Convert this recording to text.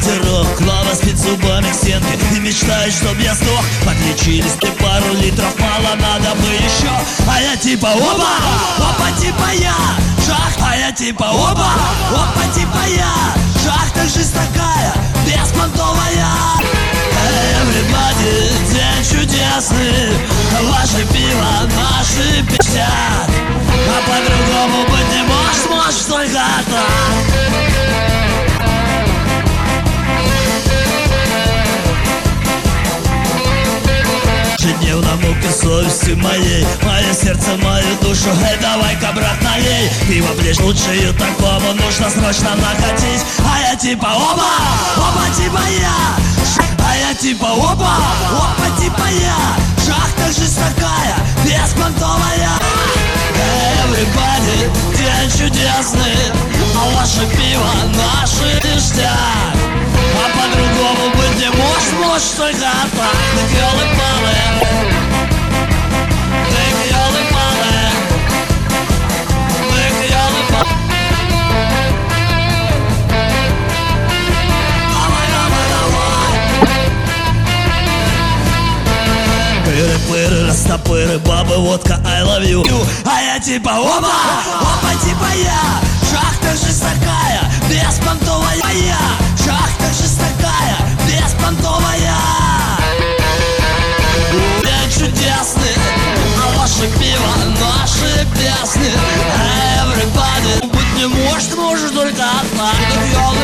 ветерок, клава спит зубами к стенке и мечтает, чтоб я сдох. Подлечились ты пару литров, мало надо бы еще. А я типа опа, опа типа я шахта. А я типа опа, опа типа я шахта. Жизнь такая, беспонтовая. Everybody, день чудесный, ваше пиво, наши пиздят. А по-другому быть не можешь, можешь только так. Ежедневно муки совести моей, мое сердце, мою душу, эй, давай-ка, брат, налей. Пиво ближе лучше, такому нужно срочно накатить. А я типа опа, опа типа я. А я типа опа, опа типа я шахта. Жизнь такая, беспонтовая. Everybody, день чудесный, а ваше пиво, наши ништяк. А по-другому быть не можешь, можешь только так. Ты ёлы-палы, ты ёлы-палы, ты ёлы-палы. Давай, давай, давай. Пыры-пыры, растопыры, бабы, водка, I love you. А я типа опа, опа типа я шахта. Жизнь такая, беспонтовая. Шахта. Жизнь такая, беспонтовая. День чудесный, а ваше пиво, наши песни. Everybody, быть не может, может только одна.